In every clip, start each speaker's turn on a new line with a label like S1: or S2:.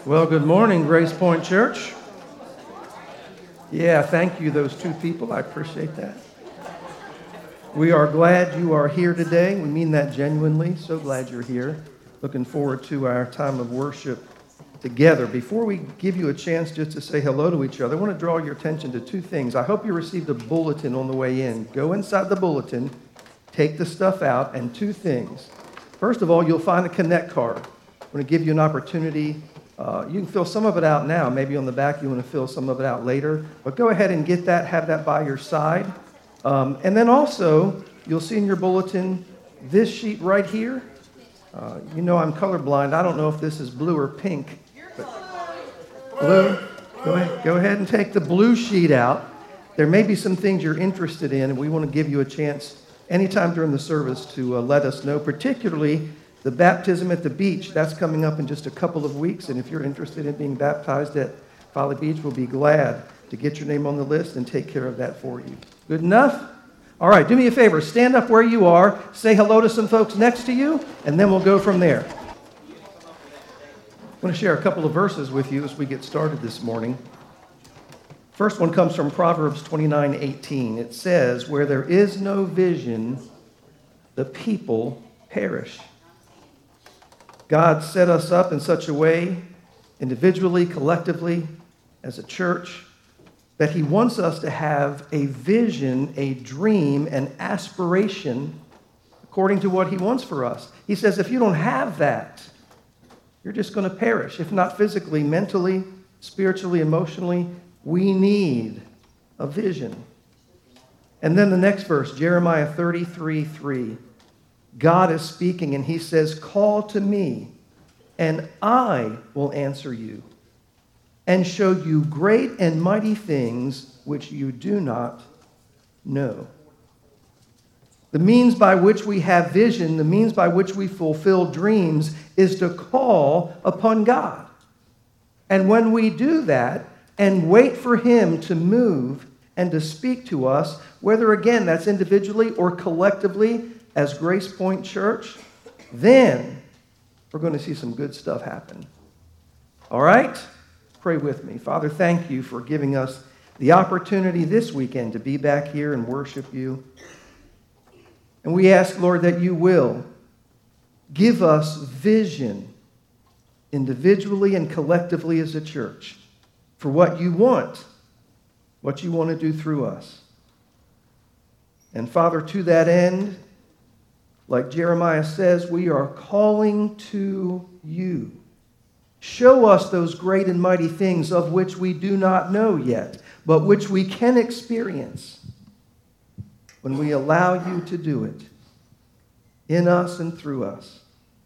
S1: Well, good morning, Grace Point Church. Yeah, thank you, those two people. I appreciate that. We are glad you are here today. We mean that genuinely. So glad you're here. Looking forward to our time of worship together. Before we give you a chance just to say hello to each other, I want to draw your attention to two things. I hope you received a bulletin on the way in. Go inside the bulletin, take the stuff out, and two things. First of all, you'll find a Connect card. I'm going to give you an opportunity. You can fill some of it out now. Maybe on the back you want to fill some of it out later. But go ahead and get that. Have that by your side. And then also, you'll see in your bulletin this sheet right here. You know I'm colorblind. I don't know if this is blue or pink. But blue. Go ahead and take the blue sheet out. There may be some things you're interested in, and we want to give you a chance anytime during the service to let us know, particularly the baptism at the beach. That's coming up in just a couple of weeks, and if you're interested in being baptized at Folly Beach, we'll be glad to get your name on the list and take care of that for you. Good enough? All right, do me a favor. Stand up where you are, say hello to some folks next to you, and then we'll go from there. I want to share a couple of verses with you as we get started this morning. First one comes from Proverbs 29:18. It says, "Where there is no vision, the people perish." God set us up in such a way, individually, collectively, as a church, that He wants us to have a vision, a dream, an aspiration according to what He wants for us. He says if you don't have that, you're just going to perish. If not physically, mentally, spiritually, emotionally, we need a vision. And then the next verse, Jeremiah 33:3. God is speaking and He says, "Call to me and I will answer you and show you great and mighty things which you do not know." The means by which we have vision, the means by which we fulfill dreams is to call upon God. And when we do that and wait for Him to move and to speak to us, whether again that's individually or collectively, as Grace Point Church, then we're going to see some good stuff happen. All right? Pray with me. Father, thank you for giving us the opportunity this weekend to be back here and worship you. And we ask, Lord, that you will give us vision individually and collectively as a church for what you want to do through us. And Father, to that end, like Jeremiah says, we are calling to you. Show us those great and mighty things of which we do not know yet, but which we can experience when we allow you to do it in us and through us.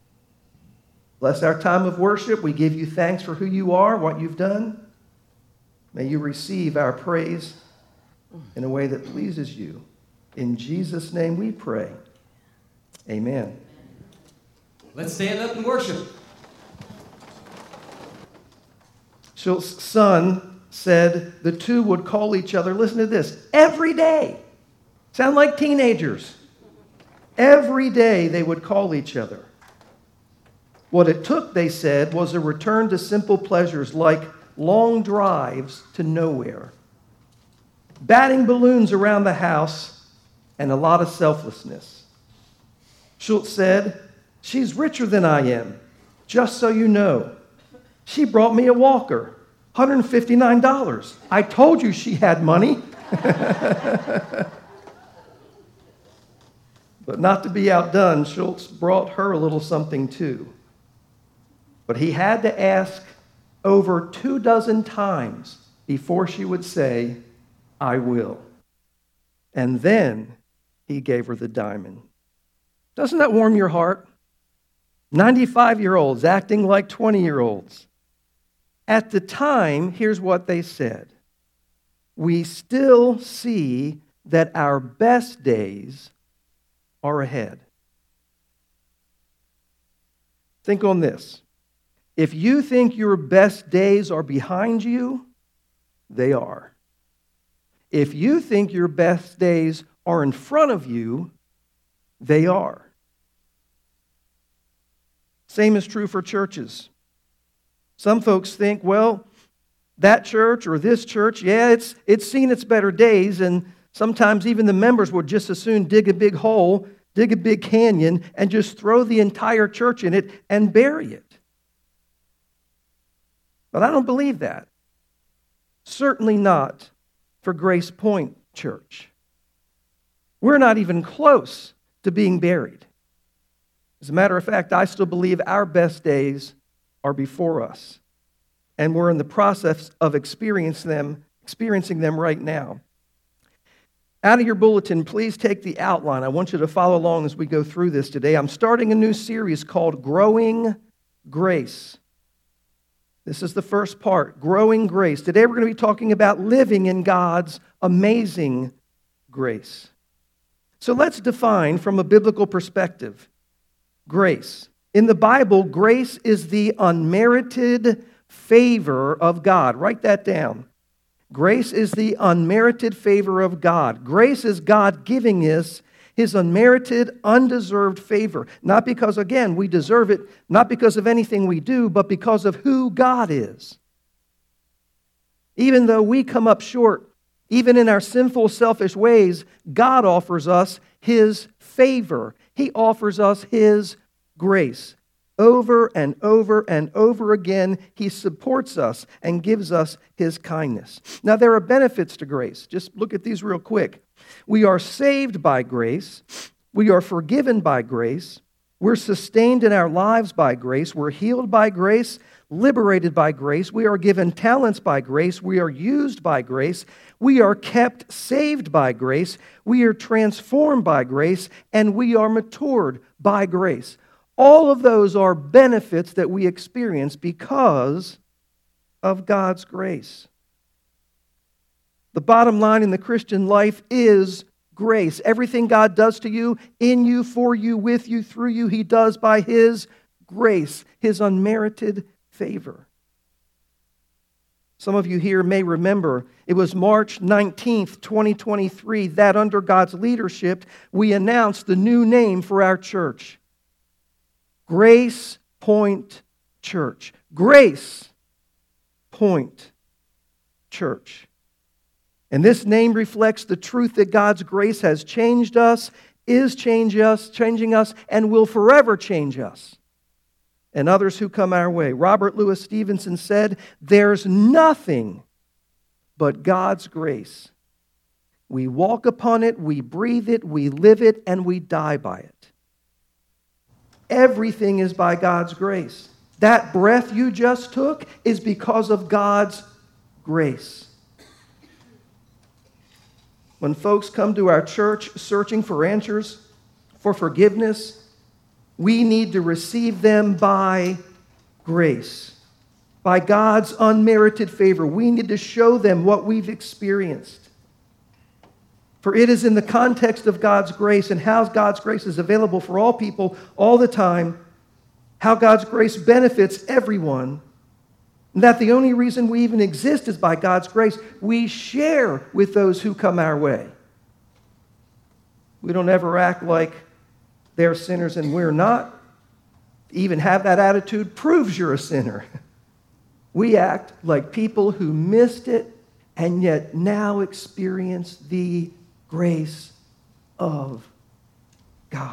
S1: Bless our time of worship. We give you thanks for who you are, what you've done. May you receive our praise in a way that pleases you. In Jesus' name we pray. Amen.
S2: Let's stand up and worship.
S1: Schultz's son said the two would call each other, listen to this, every day. Sound like teenagers. Every day they would call each other. What it took, they said, was a return to simple pleasures like long drives to nowhere, batting balloons around the house, and a lot of selflessness. Schultz said, "She's richer than I am, just so you know. She brought me a walker, $159. I told you she had money." But not to be outdone, Schultz brought her a little something too. But he had to ask over 24 times before she would say, "I will." And then he gave her the diamond. Doesn't that warm your heart? 95-year-olds acting like 20-year-olds. At the time, here's what they said. We still see that our best days are ahead. Think on this. If you think your best days are behind you, they are. If you think your best days are in front of you, they are. Same is true for churches. Some folks think, well, that church or this church, yeah, it's seen its better days, and sometimes even the members would just as soon dig a big hole, dig a big canyon, and just throw the entire church in it and bury it. But I don't believe that. Certainly not for Grace Point Church. We're not even close to being buried. As a matter of fact, I still believe our best days are before us. And we're in the process of experiencing them right now. Out of your bulletin, please take the outline. I want you to follow along as we go through this today. I'm starting a new series called Growing Grace. This is the first part, Growing Grace. Today we're going to be talking about living in God's amazing grace. So let's define from a biblical perspective grace. In the Bible, grace is the unmerited favor of God. Write that down. Grace is the unmerited favor of God. Grace is God giving us His unmerited, undeserved favor. Not because, again, we deserve it, not because of anything we do, but because of who God is. Even though we come up short, even in our sinful, selfish ways, God offers us His favor. He offers us His grace. Over and over and over again, He supports us and gives us His kindness. Now, there are benefits to grace. Just look at these real quick. We are saved by grace. We are forgiven by grace. We're sustained in our lives by grace. We're healed by grace, liberated by grace. We are given talents by grace. We are used by grace. We are kept saved by grace. We are transformed by grace. And we are matured by grace. All of those are benefits that we experience because of God's grace. The bottom line in the Christian life is grace. Everything God does to you, in you, for you, with you, through you, He does by His grace, His unmerited favor. Some of you here may remember it was March 19th, 2023, that under God's leadership, we announced the new name for our church. Grace Point Church. Grace Point Church. And this name reflects the truth that God's grace has changed us, is changing us, and will forever change us and others who come our way. Robert Louis Stevenson said, "There's nothing but God's grace. We walk upon it, we breathe it, we live it, and we die by it." Everything is by God's grace. That breath you just took is because of God's grace. When folks come to our church searching for answers, for forgiveness, we need to receive them by grace, by God's unmerited favor. We need to show them what we've experienced. For it is in the context of God's grace and how God's grace is available for all people all the time, how God's grace benefits everyone, and that the only reason we even exist is by God's grace. We share with those who come our way. We don't ever act like they're sinners and we're not. To even have that attitude proves you're a sinner. We act like people who missed it and yet now experience the grace of God.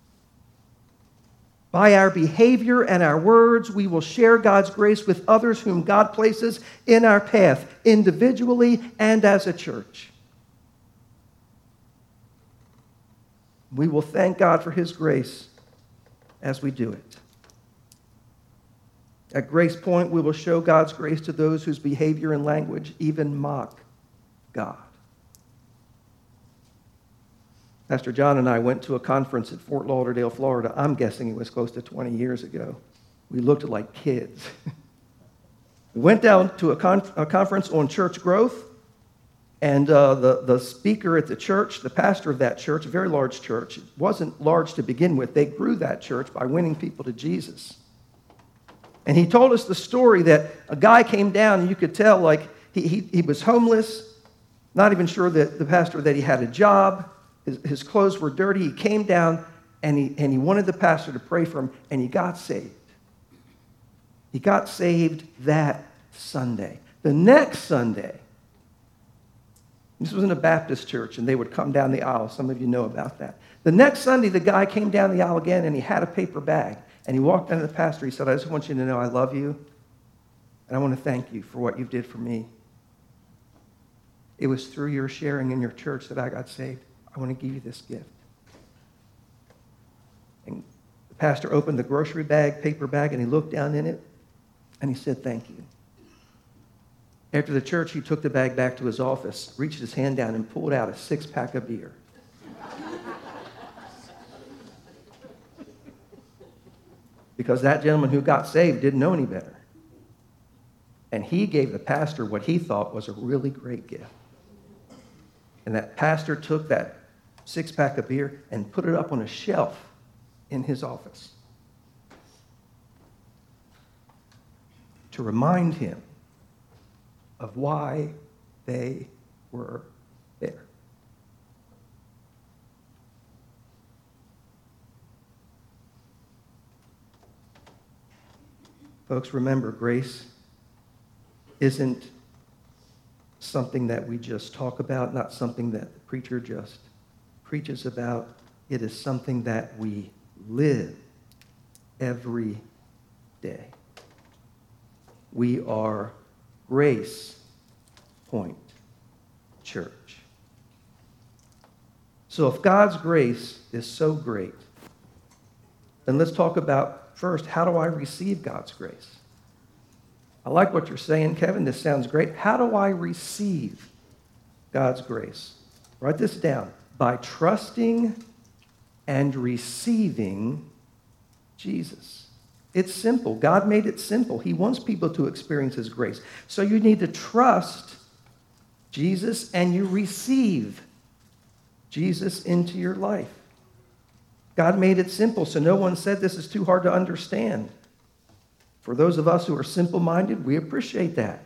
S1: By our behavior and our words, we will share God's grace with others whom God places in our path, individually and as a church. We will thank God for His grace as we do it. At Grace Point, we will show God's grace to those whose behavior and language even mock God. Pastor John and I went to a conference at Fort Lauderdale, Florida. I'm guessing it was close to 20 years ago. We looked like kids. We went down to a conference on church growth, and the speaker at the church, the pastor of that church, a very large church, it wasn't large to begin with. They grew that church by winning people to Jesus. And he told us the story that a guy came down, and you could tell like he was homeless, not even sure that the pastor that he had a job. His clothes were dirty. He came down and he wanted the pastor to pray for him, and he got saved. He got saved that Sunday. The next Sunday, this was in a Baptist church, and they would come down the aisle. Some of you know about that. The next Sunday, the guy came down the aisle again, and he had a paper bag. And he walked down to the pastor. He said, I just want you to know I love you, and I want to thank you for what you did for me. It was through your sharing in your church that I got saved. I want to give you this gift. And the pastor opened the grocery bag, paper bag, and he looked down in it, and he said, thank you. After the church, he took the bag back to his office, reached his hand down, and pulled out a 6-pack of beer. Because that gentleman who got saved didn't know any better. And he gave the pastor what he thought was a really great gift. And that pastor took that 6-pack of beer and put it up on a shelf in his office to remind him of why they were there. Folks, remember, grace isn't something that we just talk about, not something that the preacher just preaches about. It is something that we live every day. We are Grace Point Church. So if God's grace is so great, then let's talk about first, how do I receive God's grace? I like what you're saying, Kevin. This sounds great. How do I receive God's grace? Write this down. By trusting and receiving Jesus. It's simple. God made it simple. He wants people to experience his grace. So you need to trust Jesus and you receive Jesus into your life. God made it simple, so no one said this is too hard to understand. For those of us who are simple-minded, we appreciate that.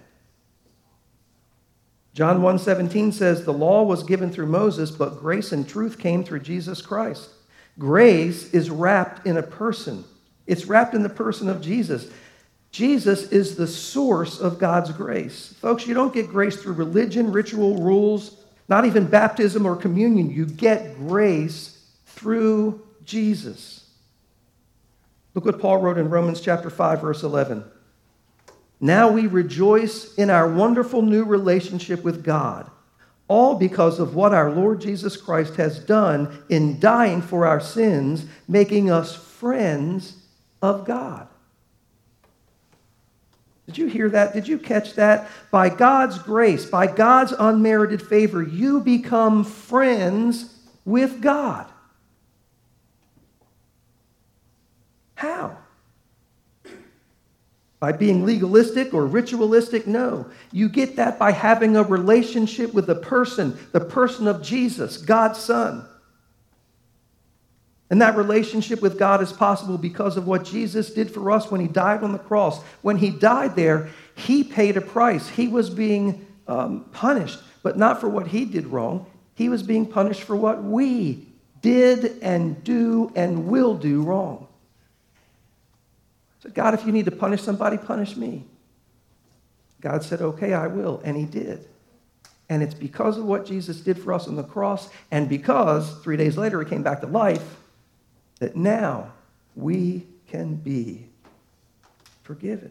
S1: John 1:17 says, the law was given through Moses, but grace and truth came through Jesus Christ. Grace is wrapped in a person. It's wrapped in the person of Jesus. Jesus is the source of God's grace. Folks, you don't get grace through religion, ritual, rules, not even baptism or communion. You get grace through Jesus. Look what Paul wrote in Romans chapter 5, verse 11. Now we rejoice in our wonderful new relationship with God, all because of what our Lord Jesus Christ has done in dying for our sins, making us friends of God. Did you hear that? Did you catch that? By God's grace, by God's unmerited favor, you become friends with God. How? By being legalistic or ritualistic? No. You get that by having a relationship with the person of Jesus, God's Son. And that relationship with God is possible because of what Jesus did for us when he died on the cross. When he died there, he paid a price. He was being punished, but not for what he did wrong. He was being punished for what we did and do and will do wrong. So God, if you need to punish somebody, punish me. God said, okay, I will, and he did. And it's because of what Jesus did for us on the cross, and because 3 days later he came back to life, that now we can be forgiven.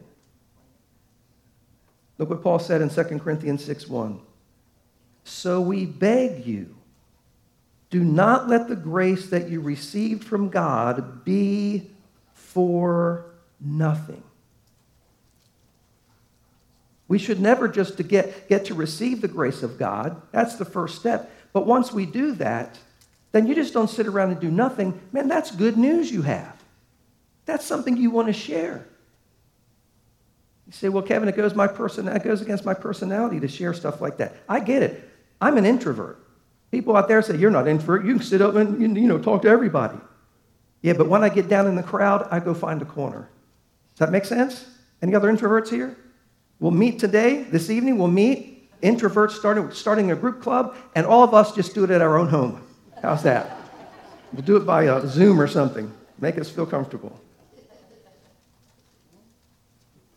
S1: Look what Paul said in 2 Corinthians 6:1. So we beg you, do not let the grace that you received from God be for nothing. We should never just to get to receive the grace of God. That's the first step. But once we do that, then you just don't sit around and do nothing. Man, that's good news you have. That's something you want to share. You say, well, Kevin, it goes against my personality to share stuff like that. I get it. I'm an introvert. People out there say, you're not an introvert. You can sit up and talk to everybody. Yeah, but when I get down in the crowd, I go find a corner. Does that make sense? Any other introverts here? We'll meet today, this evening, we'll meet introverts starting a group club, and all of us just do it at our own home. How's that? We'll do it by Zoom or something. Make us feel comfortable.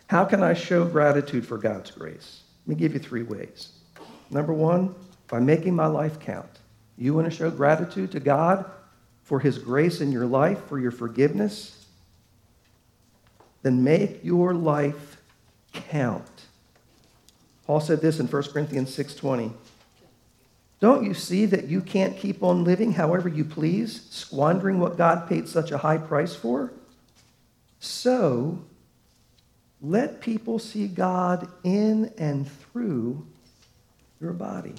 S1: How can I show gratitude for God's grace? Let me give you 3 ways. Number 1, by making my life count. You want to show gratitude to God for his grace in your life, for your forgiveness? Then make your life count. Paul said this in 1 Corinthians 6:20. Don't you see that you can't keep on living however you please, squandering what God paid such a high price for? So, let people see God in and through your body.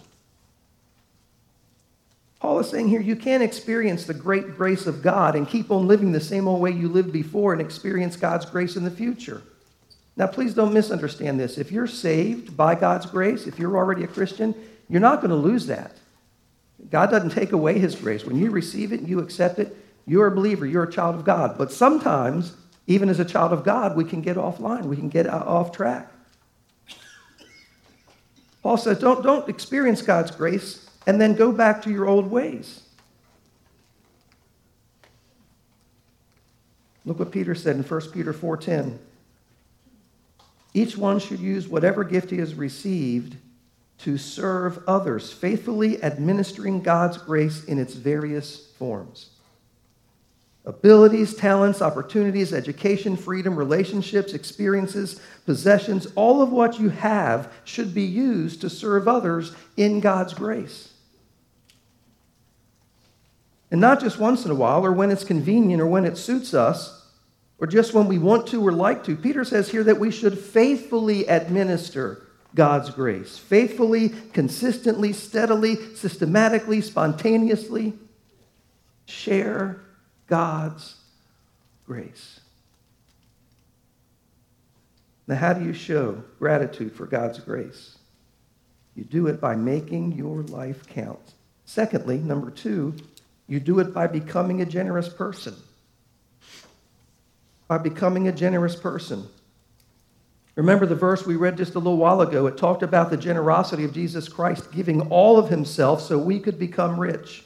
S1: Paul is saying here, you can't experience the great grace of God and keep on living the same old way you lived before and experience God's grace in the future. Now, please don't misunderstand this. If you're saved by God's grace, if you're already a Christian, you're not going to lose that. God doesn't take away his grace. When you receive it and you accept it, you're a believer, you're a child of God. But sometimes, even as a child of God, we can get offline. We can get off track. Paul says, don't experience God's grace and then go back to your old ways. Look what Peter said in 1 Peter 4:10. Each one should use whatever gift he has received to serve others, faithfully administering God's grace in its various forms. Abilities, talents, opportunities, education, freedom, relationships, experiences, possessions, all of what you have should be used to serve others in God's grace. And not just once in a while, or when it's convenient, or when it suits us, or just when we want to or like to. Peter says here that we should faithfully administer God's grace. Faithfully, consistently, steadily, systematically, spontaneously share God's grace. Now, how do you show gratitude for God's grace? You do it by making your life count. Secondly, number 2, you do it by becoming a generous person. By becoming a generous person. Remember the verse we read just a little while ago. It talked about the generosity of Jesus Christ giving all of himself so we could become rich.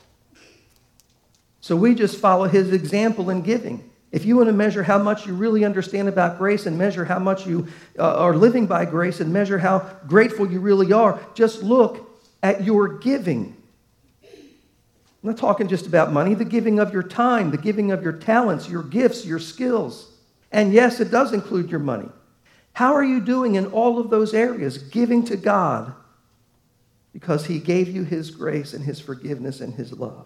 S1: So we just follow his example in giving. If you want to measure how much you really understand about grace and measure how much you are living by grace and measure how grateful you really are, just look at your giving. I'm not talking just about money, the giving of your time, the giving of your talents, your gifts, your skills. And yes, it does include your money. How are you doing in all of those areas? Giving to God because he gave you his grace and his forgiveness and his love.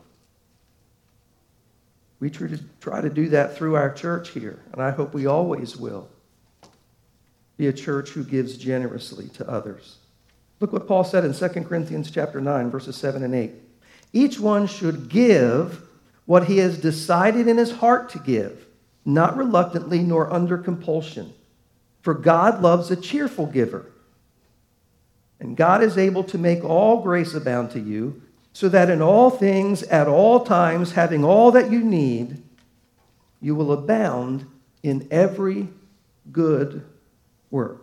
S1: We try to do that through our church here, and I hope we always will be a church who gives generously to others. Look what Paul said in 2 Corinthians chapter 9, verses 7 and 8. Each one should give what he has decided in his heart to give, not reluctantly nor under compulsion. For God loves a cheerful giver. And God is able to make all grace abound to you, so that in all things, at all times, having all that you need, you will abound in every good work.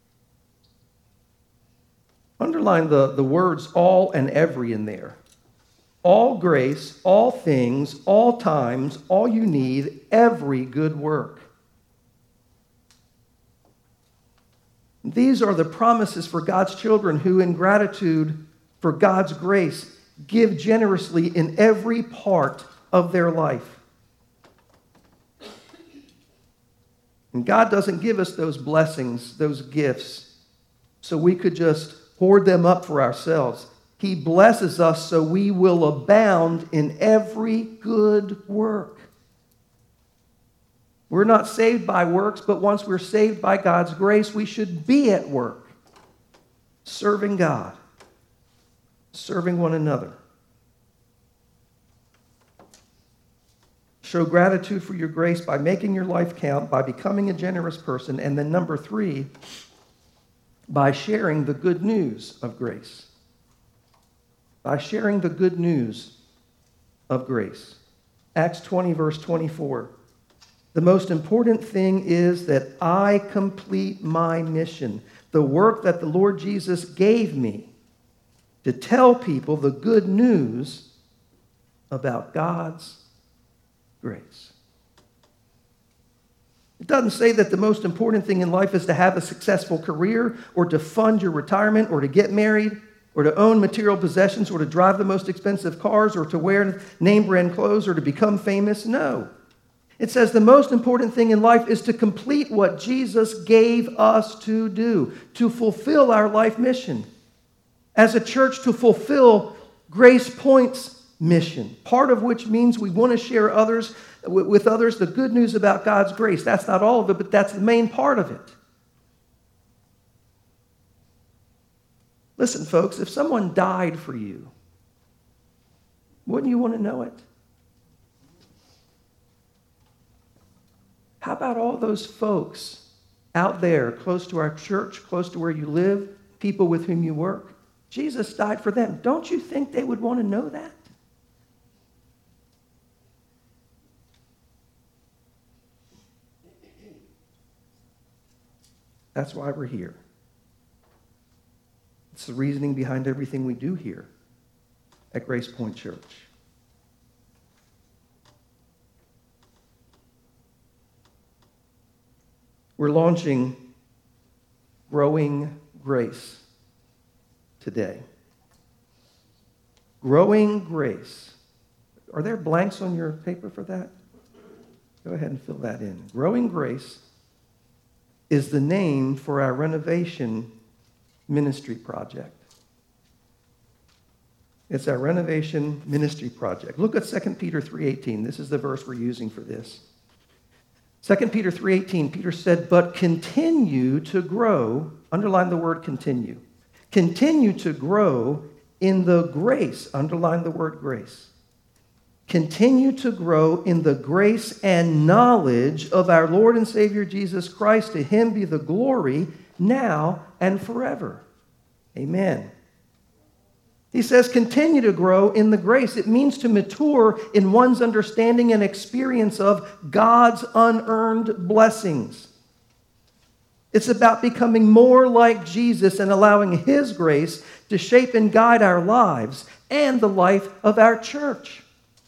S1: Underline the words all and every in there. All grace, all things, all times, all you need, every good work. These are the promises for God's children who, in gratitude for God's grace, give generously in every part of their life. And God doesn't give us those blessings, those gifts, so we could just hoard them up for ourselves. He blesses us so we will abound in every good work. We're not saved by works, but once we're saved by God's grace, we should be at work, serving God, serving one another. Show gratitude for your grace by making your life count, by becoming a generous person, and then number 3, by sharing the good news of grace. By sharing the good news of grace. Acts 20, verse 24. The most important thing is that I complete my mission, the work that the Lord Jesus gave me to tell people the good news about God's grace. It doesn't say that the most important thing in life is to have a successful career or to fund your retirement or to get married or to own material possessions or to drive the most expensive cars or to wear name brand clothes or to become famous. No. It says the most important thing in life is to complete what Jesus gave us to do, to fulfill our life mission. As a church, to fulfill Grace Point's mission, part of which means we want to share with others the good news about God's grace. That's not all of it, but that's the main part of it. Listen, folks, if someone died for you, wouldn't you want to know it? How about all those folks out there close to our church, close to where you live, people with whom you work? Jesus died for them. Don't you think they would want to know that? That's why we're here. It's the reasoning behind everything we do here at Grace Point Church. We're launching Growing Grace today. Growing Grace. Are there blanks on your paper for that? Go ahead and fill that in. Growing Grace is the name for our renovation ministry project. It's our renovation ministry project. Look at 2 Peter 3:18. This is the verse we're using for this. 2 Peter 3:18, Peter said, but continue to grow, underline the word continue. Continue to grow in the grace, underline the word grace. Continue to grow in the grace and knowledge of our Lord and Savior Jesus Christ. To him be the glory now and forever. Amen. He says, continue to grow in the grace. It means to mature in one's understanding and experience of God's unearned blessings. It's about becoming more like Jesus and allowing his grace to shape and guide our lives and the life of our church.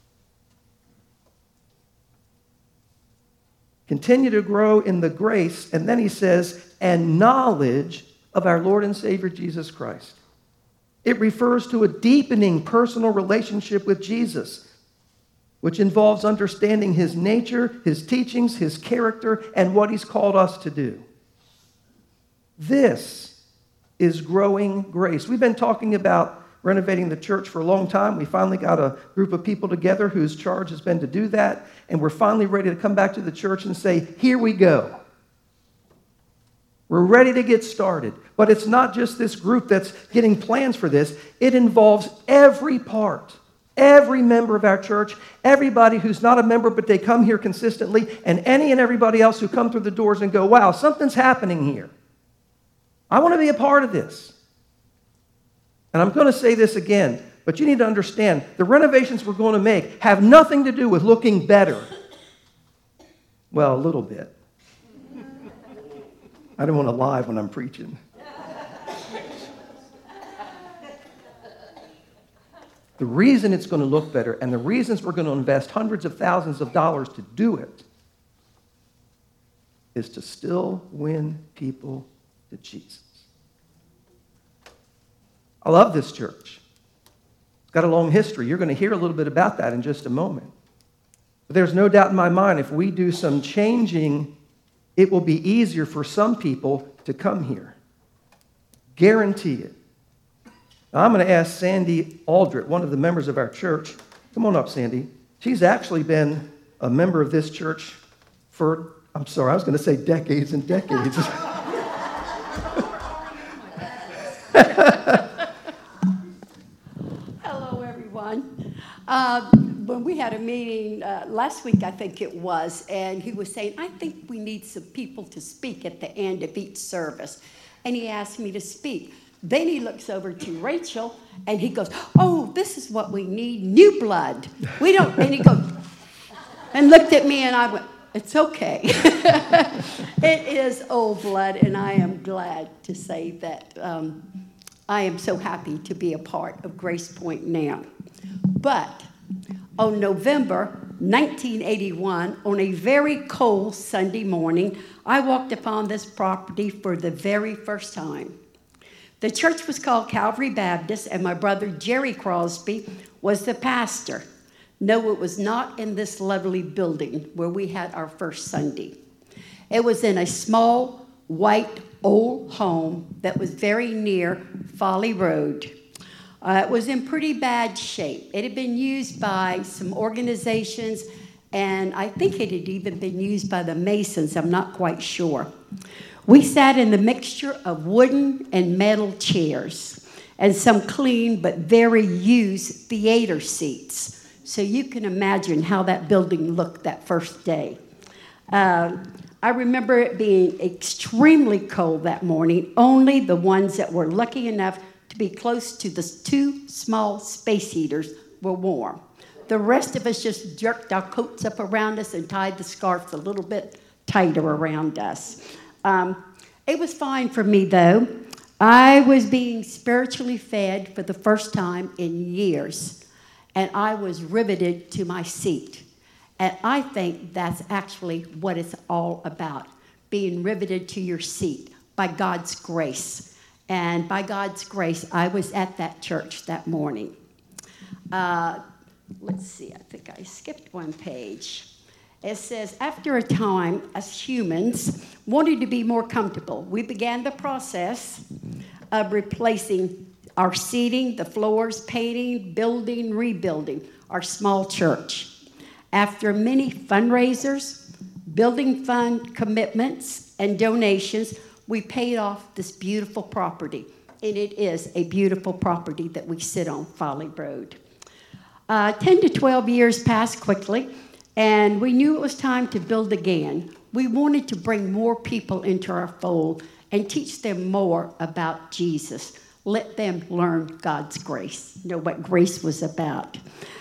S1: Continue to grow in the grace, and then he says, and knowledge of our Lord and Savior Jesus Christ. It refers to a deepening personal relationship with Jesus, which involves understanding his nature, his teachings, his character, and what he's called us to do. This is growing grace. We've been talking about renovating the church for a long time. We finally got a group of people together whose charge has been to do that, and we're finally ready to come back to the church and say, here we go. We're ready to get started. But it's not just this group that's getting plans for this. It involves every part, every member of our church, everybody who's not a member but they come here consistently, and any and everybody else who come through the doors and go, wow, something's happening here. I want to be a part of this. And I'm going to say this again, but you need to understand, the renovations we're going to make have nothing to do with looking better. Well, a little bit. I don't want to lie when I'm preaching. The reason it's going to look better and the reasons we're going to invest hundreds of thousands of dollars to do it is to still win people to Jesus. I love this church. It's got a long history. You're going to hear a little bit about that in just a moment. But there's no doubt in my mind, if we do some changing, it will be easier for some people to come here. Guarantee it. Now, I'm going to ask Sandy Aldrett, one of the members of our church. Come on up, Sandy. She's actually been a member of this church for, I was going to say decades and decades.
S3: Hello, everyone. When we had a meeting last week, I think it was, and he was saying, I think we need some people to speak at the end of each service. And he asked me to speak. Then he looks over to Rachel, and he goes, oh, this is what we need, new blood. We don't, and he goes, and looked at me, and I went, it's okay. It is old blood, and I am glad to say that I am so happy to be a part of Grace Point now. But On November 1981, on a very cold Sunday morning, I walked upon this property for the very first time. The church was called Calvary Baptist, and my brother Jerry Crosby was the pastor. No, it was not in this lovely building where we had our first Sunday. It was in a small, white, old home that was very near Folly Road. It was in pretty bad shape. It had been used by some organizations, and I think it had even been used by the Masons. I'm not quite sure. We sat in the mixture of wooden and metal chairs and some clean but very used theater seats. So you can imagine how that building looked that first day. I remember it being extremely cold that morning. Only the ones that were lucky enough to be close to the two small space heaters were warm. The rest of us just jerked our coats up around us and tied the scarves a little bit tighter around us. It was fine for me, though. I was being spiritually fed for the first time in years, and I was riveted to my seat. And I think that's actually what it's all about, being riveted to your seat by God's grace. And by God's grace, I was at that church that morning. Let's see, I think I skipped one page. It says, after a time, as humans wanted to be more comfortable, we began the process of replacing our seating, the floors, painting, building, rebuilding our small church. After many fundraisers, building fund commitments, and donations, we paid off this beautiful property. And it is a beautiful property that we sit on, Folly Road. 10 to 12 years passed quickly, and we knew it was time to build again. We wanted to bring more people into our fold and teach them more about Jesus. Let them learn God's grace, know what grace was about.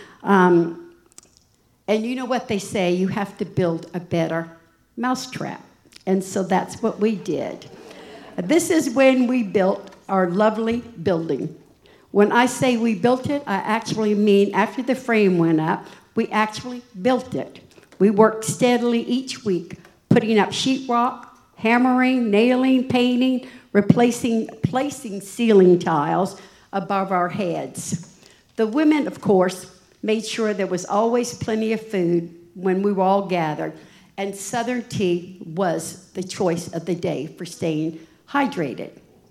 S3: And you know what they say, you have to build a better mousetrap. And so that's what we did. This is when we built our lovely building. When I say we built it, I actually mean after the frame went up, we actually built it. We worked steadily each week, putting up sheetrock, hammering, nailing, painting, placing ceiling tiles above our heads. The women, of course, made sure there was always plenty of food when we were all gathered, and Southern tea was the choice of the day for staying hydrated.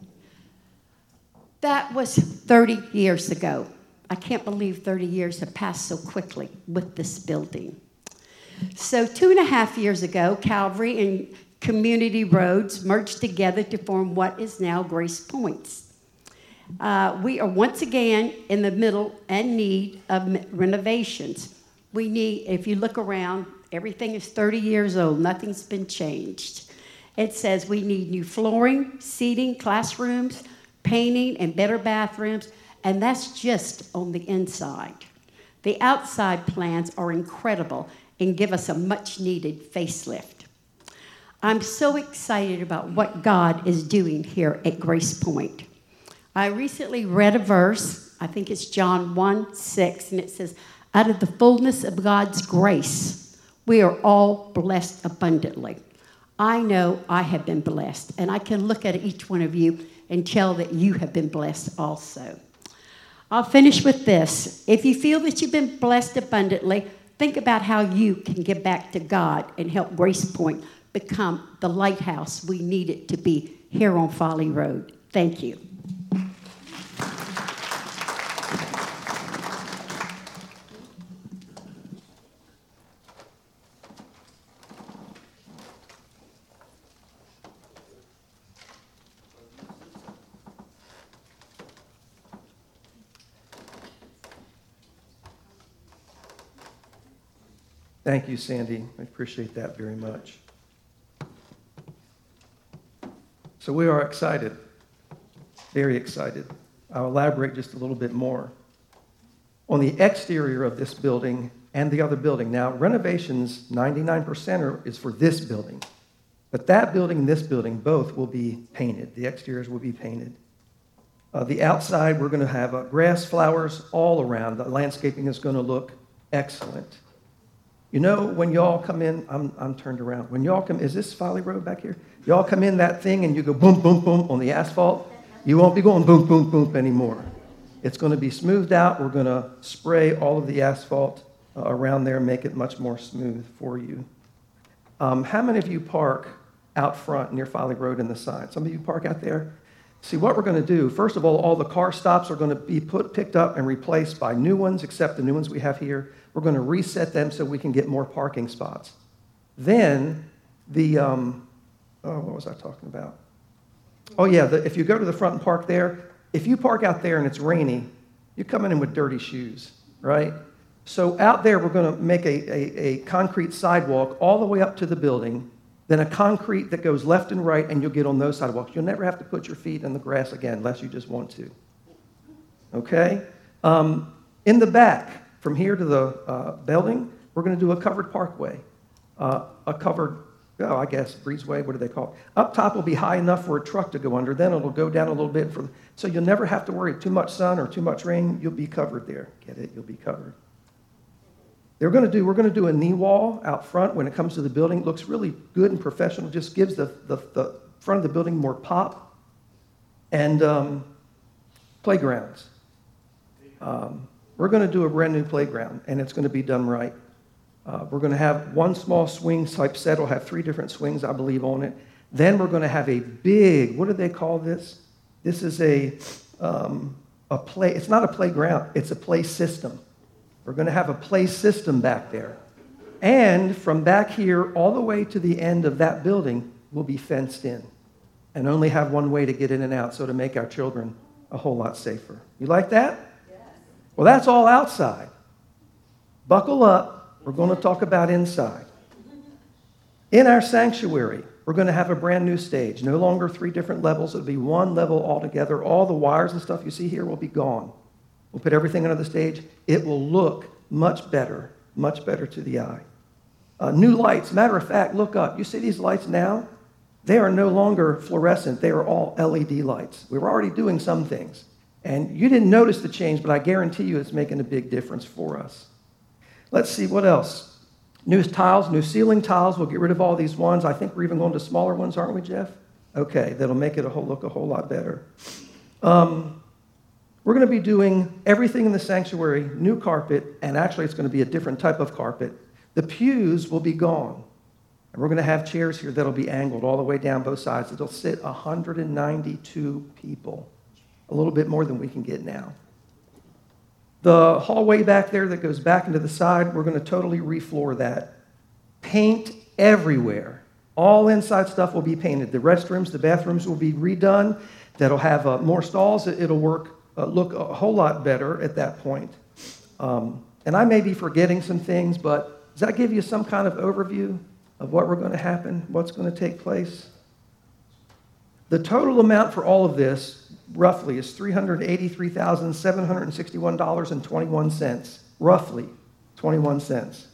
S3: That was 30 years ago. I can't believe 30 years have passed so quickly with this building. So 2.5 years ago, Calvary and Community Roads merged together to form what is now Grace Points. We are once again in the middle and need of renovations. We need, if you look around, everything is 30 years old. Nothing's been changed. It says we need new flooring, seating, classrooms, painting, and better bathrooms, and that's just on the inside. The outside plans are incredible and give us a much-needed facelift. I'm so excited about what God is doing here at Grace Point. I recently read a verse, I think it's John 1:6, and it says, out of the fullness of God's grace, we are all blessed abundantly. I know I have been blessed, and I can look at each one of you and tell that you have been blessed also. I'll finish with this. If you feel that you've been blessed abundantly, think about how you can give back to God and help Grace Point become the lighthouse we need it to be here on Folly Road. Thank you.
S1: Thank you, Sandy. I appreciate that very much. So we are excited, very excited. I'll elaborate just a little bit more. On the exterior of this building and the other building, now renovations, 99% is for this building. But that building and this building, both will be painted. The exteriors will be painted. The outside, we're going to have grass, flowers all around. The landscaping is going to look Excellent. You know, when y'all come in, I'm turned around. When y'all come, is this Folly Road back here? Y'all come in that thing and you go boom, boom, boom on the asphalt. You won't be going boom, boom, boom anymore. It's going to be smoothed out. We're going to spray all of the asphalt around there and make it much more smooth for you. How many of you park out front near Folly Road in the sign? Some of you park out there. See, what we're going to do, first of all the car stops are going to be picked up and replaced by new ones, except the new ones we have here. We're going to reset them so we can get more parking spots. Then what was I talking about? Oh, yeah, if you go to the front and park there, if you park out there and it's rainy, you're coming in with dirty shoes, right? So out there, we're going to make a concrete sidewalk all the way up to the building, then a concrete that goes left and right, and you'll get on those sidewalks. You'll never have to put your feet in the grass again unless you just want to. Okay? In the back, from here to the building, we're going to do a covered parkway, a covered, breezeway, what do they call it? Up top will be high enough for a truck to go under, then it'll go down a little bit, so you'll never have to worry too much sun or too much rain, you'll be covered there. Get it? You'll be covered. We're going to do a knee wall out front when it comes to the building. It looks really good and professional, just gives the front of the building more pop. And playgrounds. We're going to do a brand new playground, and it's going to be done right. We're going to have one small swing type set. It'll have 3 different swings, I believe, on it. Then we're going to have a big, what do they call this? This is a play. It's not a playground. It's a play system. We're going to have a play system back there. And from back here all the way to the end of that building will be fenced in and only have one way to get in and out, so to make our children a whole lot safer. You like that? Yes. Well, that's all outside. Buckle up. We're going to talk about inside. In our sanctuary, we're going to have a brand new stage. No longer 3 different levels. It'll be one level altogether. All the wires and stuff you see here will be gone. We'll put everything under the stage. It will look much better to the eye. New lights. Matter of fact, look up. You see these lights now? They are no longer fluorescent. They are all LED lights. We were already doing some things. And you didn't notice the change, but I guarantee you it's making a big difference for us. Let's see, what else? New tiles, new ceiling tiles. We'll get rid of all these ones. I think we're even going to smaller ones, aren't we, Jeff? Okay, that'll make it look a whole lot better. We're going to be doing everything in the sanctuary, new carpet, and actually it's going to be a different type of carpet. The pews will be gone. And we're going to have chairs here that'll be angled all the way down both sides. It'll sit 192 people, a little bit more than we can get now. The hallway back there that goes back into the side, we're going to totally refloor that. Paint everywhere. All inside stuff will be painted. The restrooms, the bathrooms will be redone. That'll have more stalls. It'll look a whole lot better at that point. And I may be forgetting some things, but does that give you some kind of overview of what we're going to happen, what's going to take place? The total amount for all of this, roughly, is $383,761.21. Roughly, 21 cents.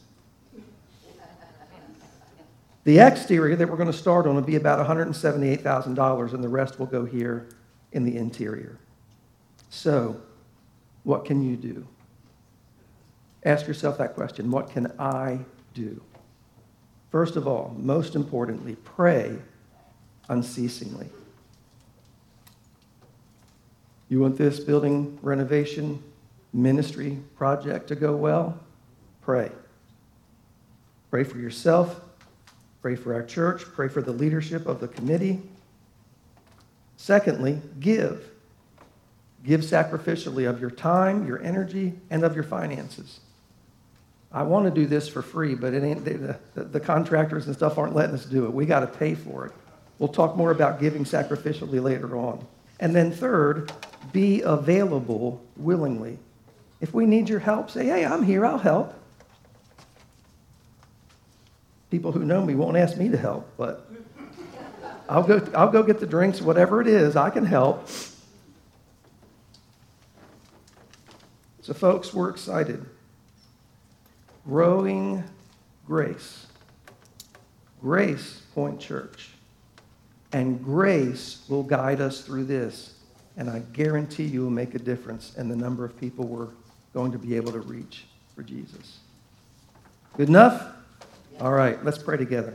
S1: The exterior that we're going to start on will be about $178,000, and the rest will go here in the interior. So, what can you do? Ask yourself that question. What can I do? First of all, most importantly, pray unceasingly. You want this building renovation ministry project to go well? Pray. Pray for yourself. Pray for our church. Pray for the leadership of the committee. Secondly, give. Give sacrificially of your time, your energy, and of your finances. I want to do this for free, but it ain't the contractors and stuff aren't letting us do it. We got to pay for it. We'll talk more about giving sacrificially later on. And then third, be available willingly. If we need your help, say, hey, I'm here, I'll help. People who know me won't ask me to help, but I'll go get the drinks, whatever it is, I can help. So folks, we're excited. Growing grace. Grace Point Church. And grace will guide us through this. And I guarantee you will make a difference in the number of people we're going to be able to reach for Jesus. Good enough? All right, let's pray together.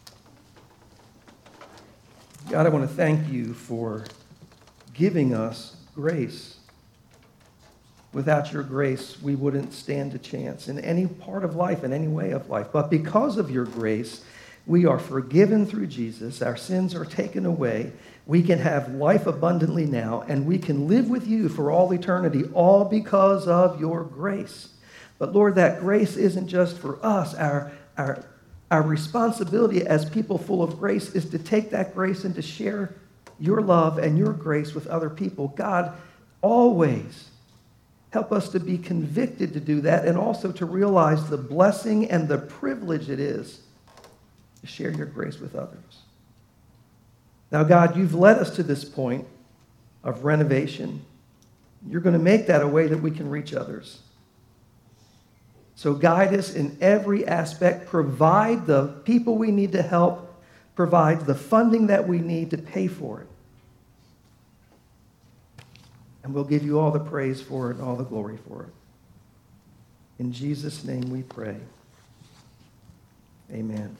S1: God, I want to thank you for giving us grace. Without your grace, we wouldn't stand a chance in any part of life, in any way of life. But because of your grace, we are forgiven through Jesus. Our sins are taken away. We can have life abundantly now, and we can live with you for all eternity, all because of your grace. But Lord, that grace isn't just for us. Our responsibility as people full of grace is to take that grace and to share your love and your grace with other people. God, always help us to be convicted to do that, and also to realize the blessing and the privilege it is to share your grace with others. Now, God, you've led us to this point of renovation. You're going to make that a way that we can reach others. So guide us in every aspect. Provide the people we need to help. Provide the funding that we need to pay for it. And we'll give you all the praise for it and all the glory for it. In Jesus' name we pray. Amen.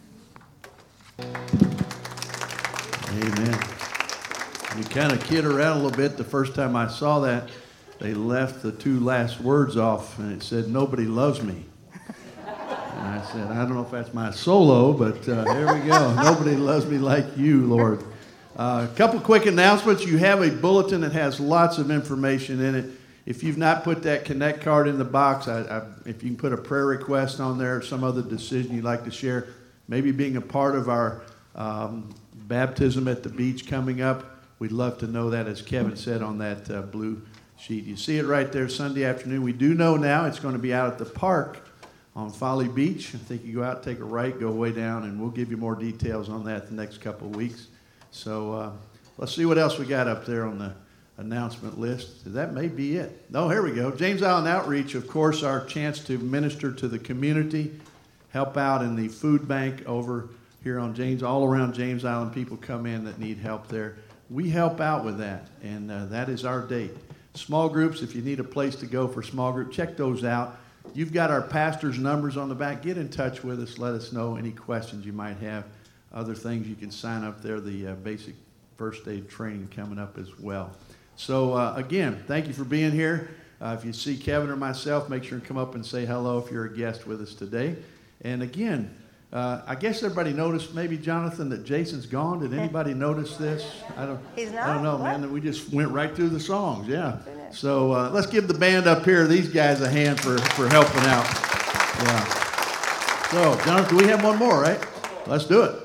S4: Amen. We kind of kid around a little bit. The first time I saw that, they left the two last words off, and it said, "Nobody loves me." And I said, I don't know if that's my solo, but there we go. Nobody loves me like you, Lord. A couple quick announcements. You have a bulletin that has lots of information in it. If you've not put that Connect card in the box, if you can put a prayer request on there or some other decision you'd like to share, maybe being a part of our baptism at the beach coming up, we'd love to know that, as Kevin said on that blue sheet. You see it right there Sunday afternoon. We do know now it's going to be out at the park on Folly Beach. I think you go out, take a right, go way down, and we'll give you more details on that the next couple of weeks. So let's see what else we got up there on the announcement list. That may be it. No, here we go. James Island Outreach, of course, our chance to minister to the community, help out in the food bank over here on James, all around James Island. People come in that need help there. We help out with that, and that is our date. Small groups, if you need a place to go for small group, check those out. You've got our pastor's numbers on the back. Get in touch with us. Let us know any questions you might have. Other things you can sign up there, the basic first aid training coming up as well. So again, thank you for being here. If you see Kevin or myself, make sure and come up and say hello if you're a guest with us today. And again, I guess everybody noticed, maybe Jonathan, that Jason's gone. Did anybody notice this?
S5: He's not?
S4: I don't know,
S5: What?
S4: man. We just went right through the songs, yeah. So let's give the band up here, these guys, a hand for helping out. Yeah. So, Jonathan, we have one more, right? Let's do it.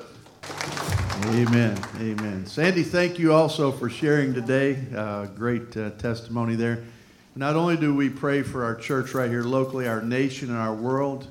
S4: Amen. Amen. Sandy, thank you also for sharing today. Great testimony there. Not only do we pray for our church right here locally, our nation and our world,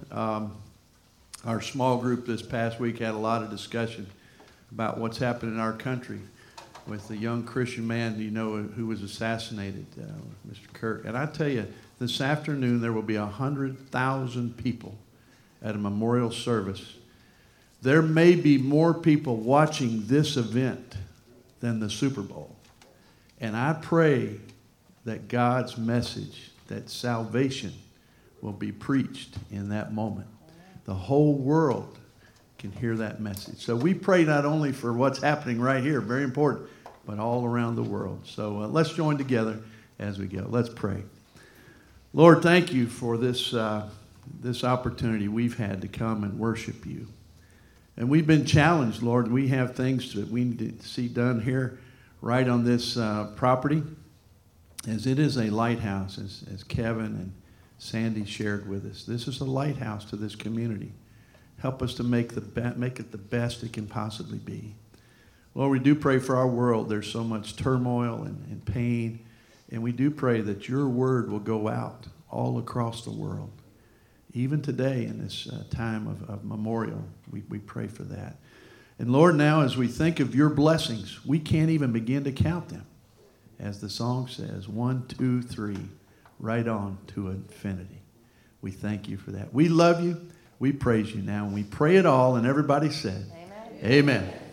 S4: our small group this past week had a lot of discussion about what's happened in our country with the young Christian man, who was assassinated, Mr. Kirk. And I tell you, this afternoon there will be 100,000 people at a memorial service. There may be more people watching this event than the Super Bowl. And I pray that God's message, that salvation will be preached in that moment. The whole world can hear that message. So we pray not only for what's happening right here, very important, but all around the world. So let's join together as we go. Let's pray. Lord, thank you for this opportunity we've had to come and worship you. And we've been challenged, Lord. We have things that we need to see done here right on this property, as it is a lighthouse, as Kevin and Sandy shared with us. This is a lighthouse to this community. Help us to make it the best it can possibly be. Lord, we do pray for our world. There's so much turmoil and pain, and we do pray that your word will go out all across the world. Even today in this time of memorial, we pray for that. And Lord, now as we think of your blessings, we can't even begin to count them. As the song says, 1, 2, 3, right on to infinity. We thank you for that. We love you. We praise you now. And we pray it all. And everybody said, Amen. Amen.